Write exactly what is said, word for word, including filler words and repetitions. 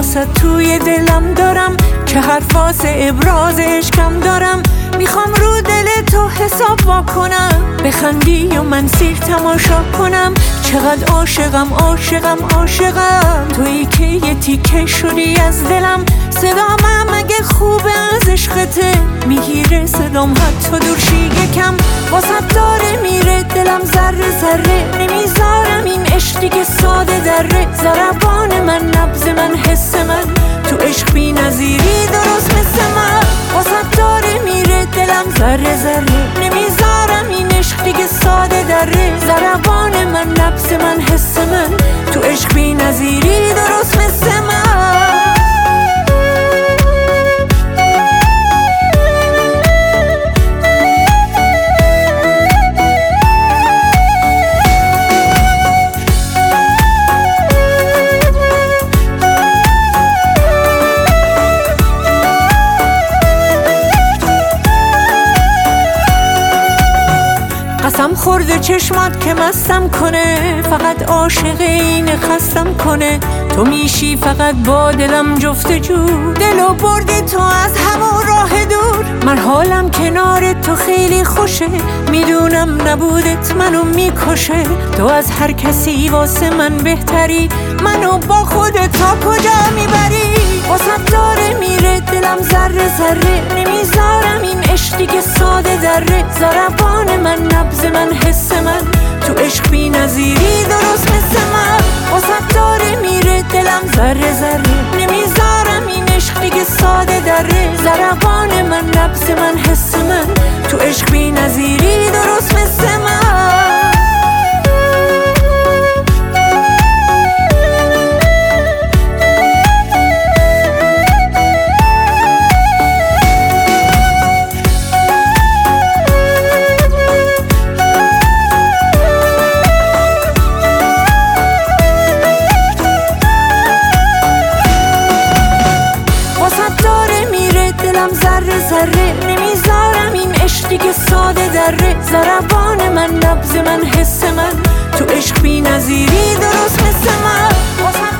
واسه توی دلم دارم، چه حرف واسه ابراز عشقم دارم. میخوام رو دل تو حساب وا کنم، بخندی و من سیر تماشا کنم. چقدر عاشقم عاشقم عاشقم، تویی که یه تیکه شدی از دلم. صدام اگه خوبه از عشقته، میگیره صدام حتی دورشی یکم. واسه داره میره دلم ذره ذره، نمیذارم این عشق دیگه ساده دره. ضربان من نبض من حس من، تو عشق بی نظیری درست مثل من. واسه داره میره دلم ذره ذره، نمیذارم این عشق دیگه ساده دره. ضربان من نبض من حس من، تو عشق بی نظیری درست مثل من. قسم خورده چشمات که مستم کنه، فقط عاشق اینه خستم کنه. تو میشی فقط با دلم جفتجو، دلو بردی تو از همون راه دور. من حالم کنار تو خیلی خوشه، میدونم نبودت منو میکشه. تو از هر کسی واسه من بهتری، منو با خودت تا کجا میبری. واسه داره میره دلم ذره ذره، نمیذارم این عشق دیگه ساده دره. ضربان من نبض من حس من، تو عشق بی نظیری درست مثل من. واسه داره میره دلم ذره ذره، نمیذارم این عشق دیگه ساده دره. ضربان من نبض من حس من، تو عشق بی نظیری درست مثل من. ذره ذره، نمیذارم این عشق دیگه ساده دره. ضربان من نبض من حس من، تو عشق بی نظیری درست مثل من.